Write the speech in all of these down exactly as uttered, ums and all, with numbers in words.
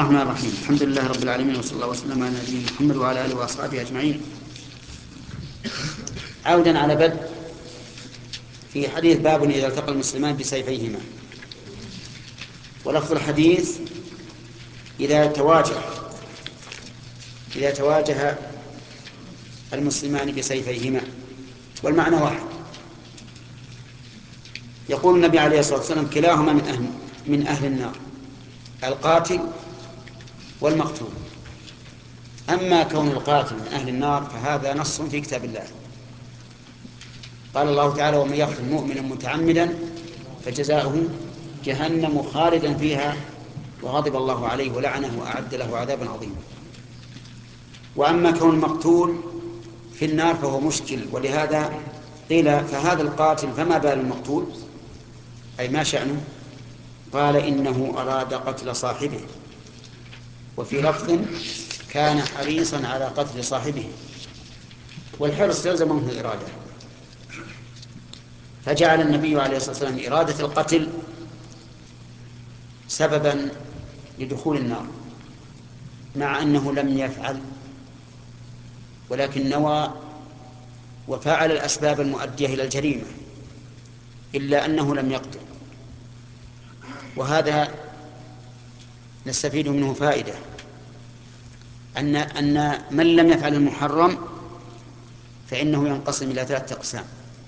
الرحمن الرحيم. الحمد لله رب العالمين، وصلى الله وسلم على نبينا محمد وعلى آله وأصحابه أجمعين. عودا على بدء في حديث باب إذا التقى المسلمان بسيفيهما. ولفظ الحديث إذا تواجه إذا تواجه المسلمان بسيفيهما، والمعنى واحد. يقول النبي عليه الصلاة والسلام: كلاهما من أهل, من أهل النار، القاتل والمقتول. أما كون القاتل من أهل النار فهذا نص في كتاب الله. قال الله تعالى: ومن يقتل مؤمنا متعمدا فجزاؤه جهنم خالدا فيها وغضب الله عليه ولعنه وأعد له عذابا عظيما. وأما كون المقتول في النار فهو مشكل، ولهذا قيل: فهذا القاتل فما بال المقتول، أي ما شأنه؟ قال: إنه أراد قتل صاحبه. وفي لفظ: كان حريصا على قتل صاحبه، والحرص يلزم منه الإرادة. فجعل النبي عليه الصلاة والسلام إرادة القتل سببا لدخول النار، مع أنه لم يفعل، ولكن نوى وفعل الأسباب المؤدية إلى الجريمة، إلا أنه لم يقتل. وهذا نستفيد منه فائدة: أن أن من لم يفعل المحرم فإنه ينقسم إلى ثلاثة أقسام.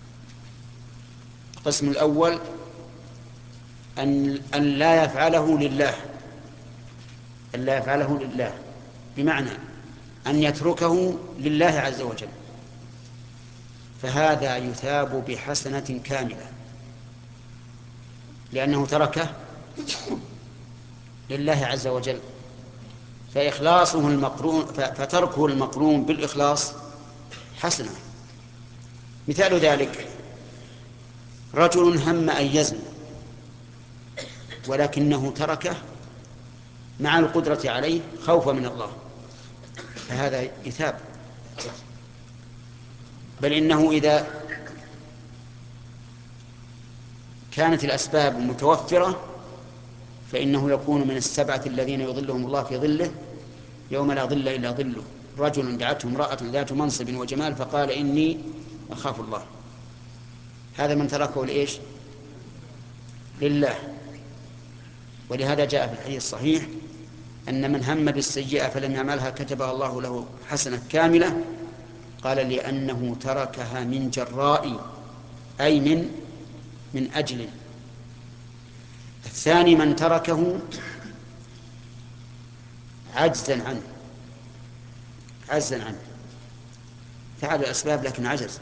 القسم الأول أن أن لا يفعله لله، أن لا يفعله لله بمعنى أن يتركه لله عز وجل، فهذا يثاب بحسنة كاملة، لأنه تركه لله عز وجل. فإخلاصه المقرون فتركه المقرون بالإخلاص حسنة. مثال ذلك: رجل هم أن يزني ولكنه تركه مع القدرة عليه خوفا من الله، فهذا يثاب. بل إنه إذا كانت الأسباب متوفرة فإنه يكون من السبعة الذين يظلهم الله في ظله يوم لا ظل إلا ظله: رجل دعته امرأة ذات منصب وجمال فقال: إني أخاف الله. هذا من تركه لإيش؟ لله. ولهذا جاء في الحديث الصحيح أن من هم بالسيئة فلم يعملها كتبها الله له حسنة كاملة. قال: لأنه تركها من جراء، أي من من أجل. الثاني: من تركه عجزا عنه عجزا عنه فعل الأسباب لكن عجز،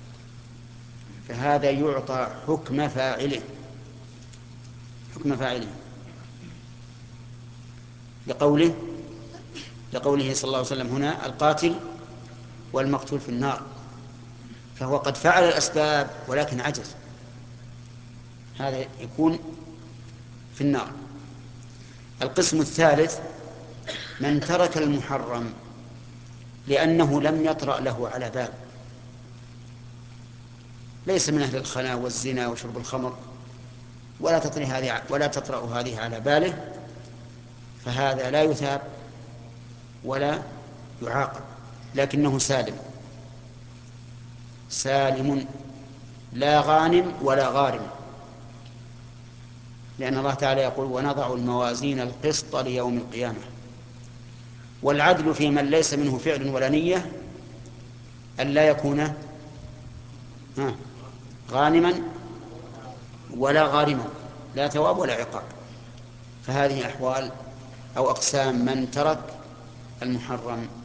فهذا يعطى حكم فاعله حكم فاعله لقوله لقوله صلى الله عليه وسلم هنا: القاتل والمقتول في النار. فهو قد فعل الأسباب ولكن عجز، هذا يكون في النار. القسم الثالث: من ترك المحرم لأنه لم يطرأ له على بال، ليس من أهل الخنا والزنا وشرب الخمر، ولا تطرأ هذه ولا تطرأ هذه على باله، فهذا لا يثاب ولا يعاقب، لكنه سالم سالم لا غانم ولا غارم، لأن الله تعالى يقول: ونضع الموازين القسط ليوم القيامة. والعدل في من ليس منه فعل ولا نية أن لا يكون غانما ولا غارما، لا ثواب ولا عقاب. فهذه أحوال أو أقسام من ترك المحرم.